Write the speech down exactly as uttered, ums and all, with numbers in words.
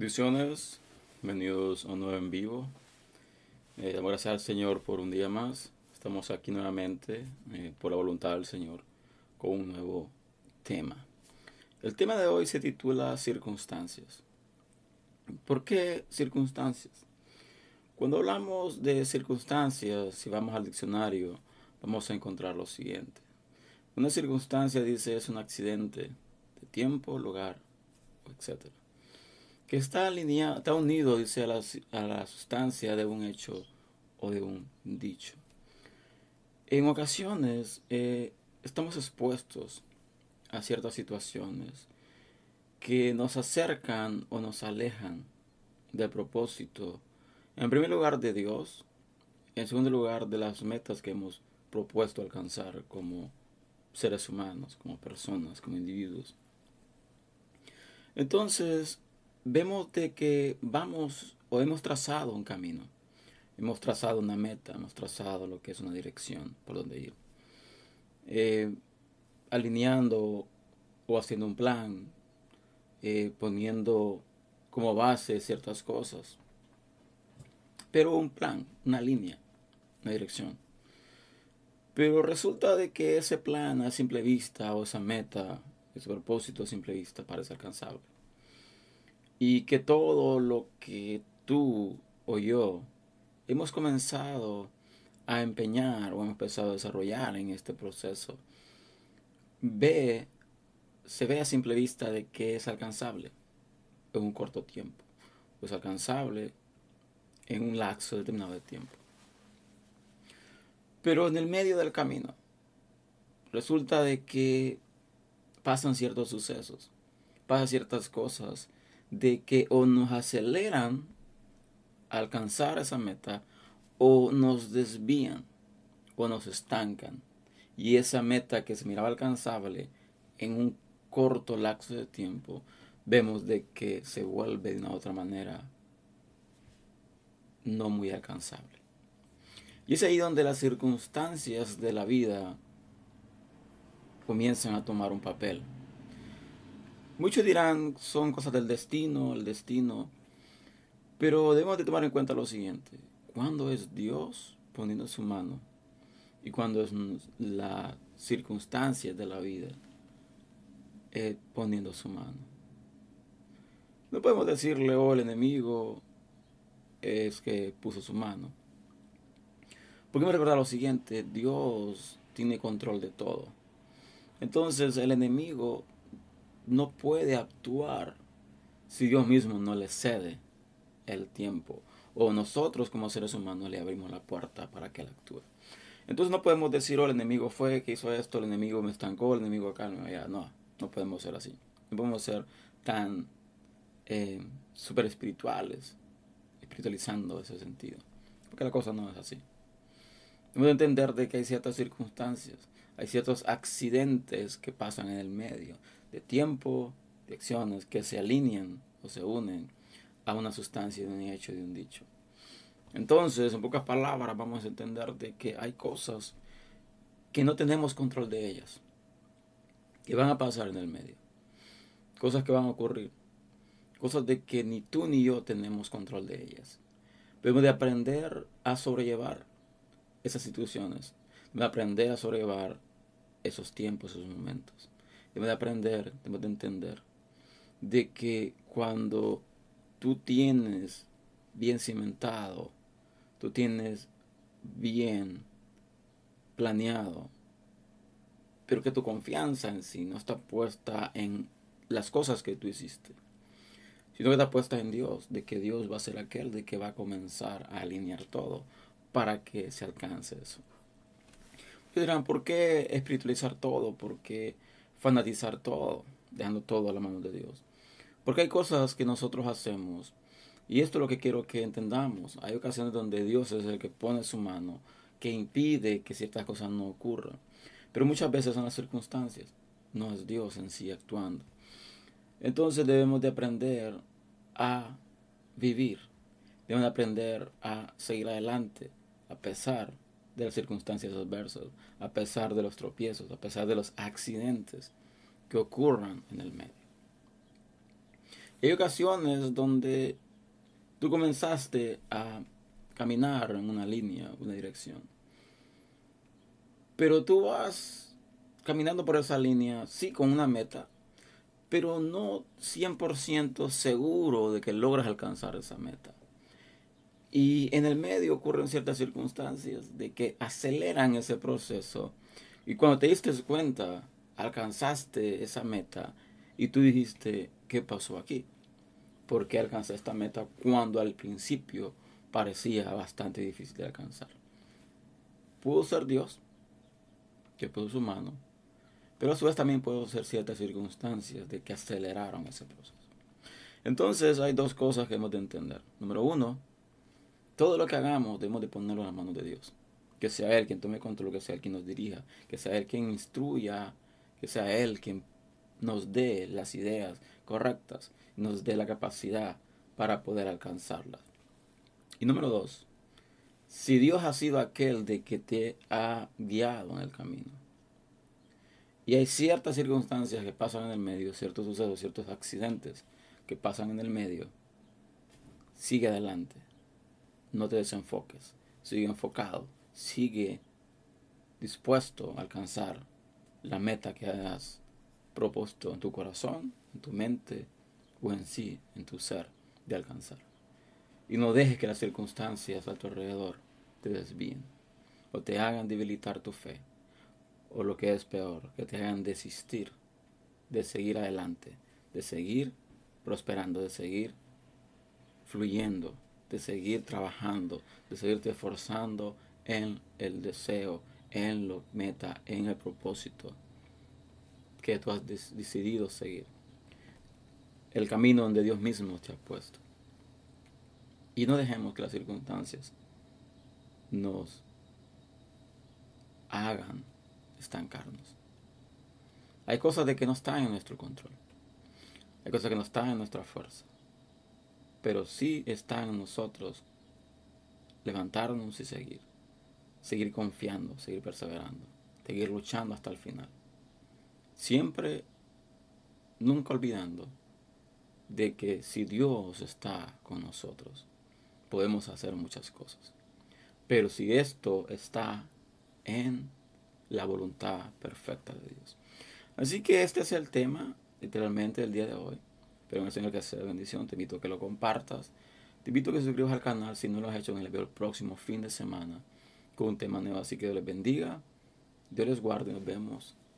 Bendiciones, bienvenidos a un nuevo en vivo. Eh, damos gracias al Señor por un día más. Estamos aquí nuevamente eh, por la voluntad del Señor con un nuevo tema. El tema de hoy se titula circunstancias. ¿Por qué circunstancias? Cuando hablamos de circunstancias, si vamos al diccionario, vamos a encontrar lo siguiente. Una circunstancia, dice, es un accidente de tiempo, lugar, etcétera, que está alineado, está unido, dice, a la, a la sustancia de un hecho o de un dicho. En ocasiones eh, estamos expuestos a ciertas situaciones que nos acercan o nos alejan del propósito, en primer lugar de Dios, en segundo lugar de las metas que hemos propuesto alcanzar como seres humanos, como personas, como individuos. Entonces, vemos de que vamos o hemos trazado un camino, hemos trazado una meta, hemos trazado lo que es una dirección por donde ir, eh, alineando o haciendo un plan, eh, poniendo como base ciertas cosas, pero un plan, una línea, una dirección. Pero resulta de que ese plan a simple vista o esa meta, ese propósito a simple vista parece alcanzable. Y que todo lo que tú o yo hemos comenzado a empeñar o hemos empezado a desarrollar en este proceso, ve, se ve a simple vista de que es alcanzable en un corto tiempo, o es alcanzable en un lapso determinado de tiempo. Pero en el medio del camino, resulta de que pasan ciertos sucesos, pasan ciertas cosas de que o nos aceleran a alcanzar esa meta o nos desvían o nos estancan. Y esa meta que se miraba alcanzable en un corto lapso de tiempo, vemos de que se vuelve de una otra manera no muy alcanzable. Y es ahí donde las circunstancias de la vida comienzan a tomar un papel. Muchos dirán, son cosas del destino, el destino, pero debemos de tomar en cuenta lo siguiente. ¿Cuándo es Dios poniendo su mano? Y cuando es la circunstancia de la vida eh, poniendo su mano. No podemos decirle, oh, el enemigo es que puso su mano. Porque me recordar lo siguiente, Dios tiene control de todo. Entonces el enemigo no puede actuar si Dios mismo no le cede el tiempo. O nosotros como seres humanos le abrimos la puerta para que él actúe. Entonces no podemos decir, oh, el enemigo fue que hizo esto, el enemigo me estancó, el enemigo acá, no, allá. No, no podemos ser así. No podemos ser tan eh, super espirituales, espiritualizando ese sentido. Porque la cosa no es así. Debemos de entender de que hay ciertas circunstancias, hay ciertos accidentes que pasan en el medio, de tiempo, de acciones que se alinean o se unen a una sustancia de un hecho, de un dicho. Entonces, en pocas palabras, vamos a entender de que hay cosas que no tenemos control de ellas, que van a pasar en el medio, cosas que van a ocurrir, cosas de que ni tú ni yo tenemos control de ellas. Debemos de aprender a sobrellevar esas situaciones, debemos de aprender a sobrellevar esos tiempos, esos momentos. Debemos de aprender, debemos de entender de que cuando tú tienes bien cimentado, tú tienes bien planeado, pero que tu confianza en sí no está puesta en las cosas que tú hiciste, sino que está puesta en Dios, de que Dios va a ser aquel de que va a comenzar a alinear todo para que se alcance eso. Y dirán, ¿por qué espiritualizar todo? ¿Por qué fanatizar todo? Dejando todo a la mano de Dios. Porque hay cosas que nosotros hacemos, y esto es lo que quiero que entendamos. Hay ocasiones donde Dios es el que pone su mano, que impide que ciertas cosas no ocurran. Pero muchas veces son las circunstancias, no es Dios en sí actuando. Entonces debemos de aprender a vivir, debemos de aprender a seguir adelante, a pesar de las circunstancias adversas, a pesar de los tropiezos, a pesar de los accidentes que ocurran en el medio. Hay ocasiones donde tú comenzaste a caminar en una línea, una dirección. Pero tú vas caminando por esa línea, sí, con una meta, pero no cien por ciento seguro de que logras alcanzar esa meta. Y en el medio ocurren ciertas circunstancias de que aceleran ese proceso. Y cuando te diste cuenta, alcanzaste esa meta y tú dijiste, ¿qué pasó aquí? ¿Por qué alcancé esta meta cuando al principio parecía bastante difícil de alcanzar? Pudo ser Dios, que puso su mano, pero a su vez también pudo ser ciertas circunstancias de que aceleraron ese proceso. Entonces hay dos cosas que hemos de entender. Número uno, todo lo que hagamos debemos de ponerlo en las manos de Dios. Que sea Él quien tome control, que sea Él quien nos dirija, que sea Él quien instruya, que sea Él quien nos dé las ideas correctas, nos dé la capacidad para poder alcanzarlas. Y número dos, si Dios ha sido aquel de que te ha guiado en el camino, y hay ciertas circunstancias que pasan en el medio, ciertos sucesos, ciertos accidentes que pasan en el medio, sigue adelante. No te desenfoques. Sigue enfocado. Sigue dispuesto a alcanzar la meta que hayas propuesto en tu corazón, en tu mente o en sí, en tu ser, de alcanzar. Y no dejes que las circunstancias a tu alrededor te desvíen o te hagan debilitar tu fe, o lo que es peor, que te hagan desistir de seguir adelante, de seguir prosperando, de seguir fluyendo, de seguir trabajando, de seguirte esforzando en el deseo, en la meta, en el propósito que tú has decidido seguir. El camino donde Dios mismo te ha puesto. Y no dejemos que las circunstancias nos hagan estancarnos. Hay cosas de que no están en nuestro control. Hay cosas que no están en nuestra fuerza. Pero sí está en nosotros levantarnos y seguir. Seguir confiando, seguir perseverando, seguir luchando hasta el final. Siempre, nunca olvidando de que si Dios está con nosotros, podemos hacer muchas cosas. Pero si esto está en la voluntad perfecta de Dios. Así que este es el tema, literalmente, del día de hoy. Pero en el Señor que sea de bendición, te invito a que lo compartas. Te invito a que suscribas al canal si no lo has hecho en el video el próximo fin de semana con un tema nuevo. Así que Dios les bendiga, Dios les guarde y nos vemos